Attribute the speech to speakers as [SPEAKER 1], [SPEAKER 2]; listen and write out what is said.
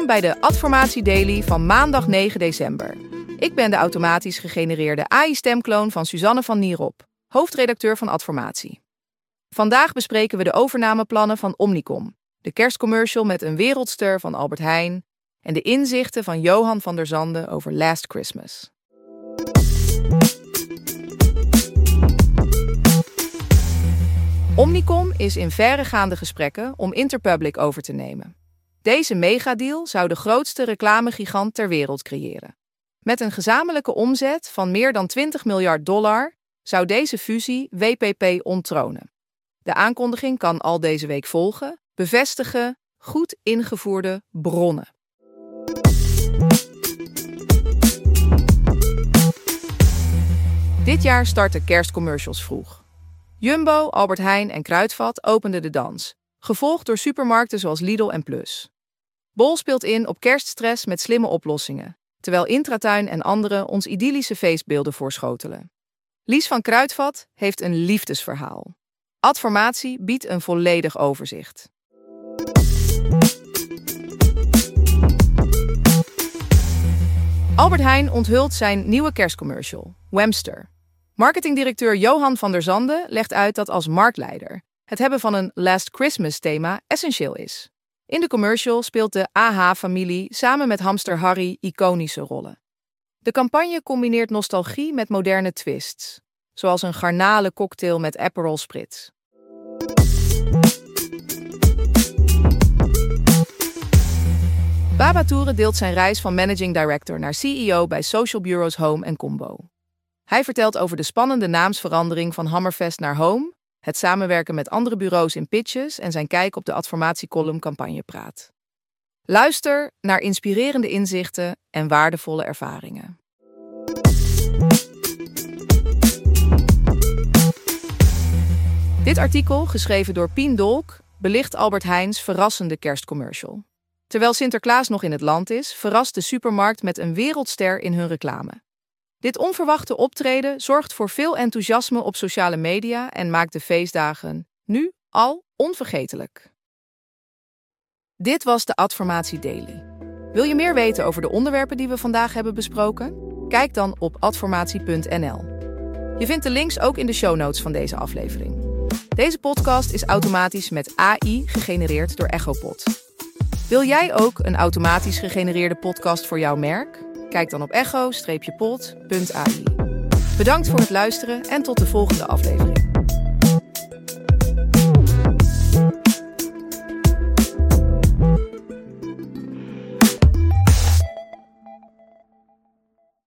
[SPEAKER 1] bij de Adformatie Daily van maandag 9 december. Ik ben de automatisch gegenereerde AI-stemkloon van Suzanne van Nierop, hoofdredacteur van Adformatie. Vandaag bespreken we de overnameplannen van Omnicom, de kerstcommercial met een wereldster van Albert Heijn en de inzichten van Johan van der Zande over Last Christmas. Omnicom is in verregaande gesprekken om Interpublic over te nemen. Deze megadeal zou de grootste reclamegigant ter wereld creëren. Met een gezamenlijke omzet van meer dan $20 miljard zou deze fusie WPP onttronen. De aankondiging kan al deze week volgen, bevestigen goed ingevoerde bronnen. Dit jaar starten kerstcommercials vroeg. Jumbo, Albert Heijn en Kruidvat openden de dans, gevolgd door supermarkten zoals Lidl en Plus. Bol speelt in op kerststress met slimme oplossingen, terwijl Intratuin en anderen ons idyllische feestbeelden voorschotelen. Lies van Kruidvat heeft een liefdesverhaal. Adformatie biedt een volledig overzicht. Albert Heijn onthult zijn nieuwe kerstcommercial, Wemster. Marketingdirecteur Johan van der Zande legt uit dat als marktleider het hebben van een Last Christmas thema essentieel is. In de commercial speelt de AH-familie samen met hamster Harry iconische rollen. De campagne combineert nostalgie met moderne twists, zoals een garnalencocktail met Aperol Spritz. Babatoure deelt zijn reis van managing director naar CEO bij social bureaus Home en Combo. Hij vertelt over de spannende naamsverandering van Hammerfest naar Home, het samenwerken met andere bureaus in pitches en zijn kijk op de Adformatiecolumn campagnepraat. Luister naar inspirerende inzichten en waardevolle ervaringen. Dit artikel, geschreven door Pien Dolk, belicht Albert Heijn's verrassende kerstcommercial. Terwijl Sinterklaas nog in het land is, verrast de supermarkt met een wereldster in hun reclame. Dit onverwachte optreden zorgt voor veel enthousiasme op sociale media en maakt de feestdagen nu al onvergetelijk. Dit was de Adformatie Daily. Wil je meer weten over de onderwerpen die we vandaag hebben besproken? Kijk dan op adformatie.nl. Je vindt de links ook in de show notes van deze aflevering. Deze podcast is automatisch met AI gegenereerd door Echopod. Wil jij ook een automatisch gegenereerde podcast voor jouw merk? Kijk dan op echo-pod.ai. Bedankt voor het luisteren en tot de volgende aflevering.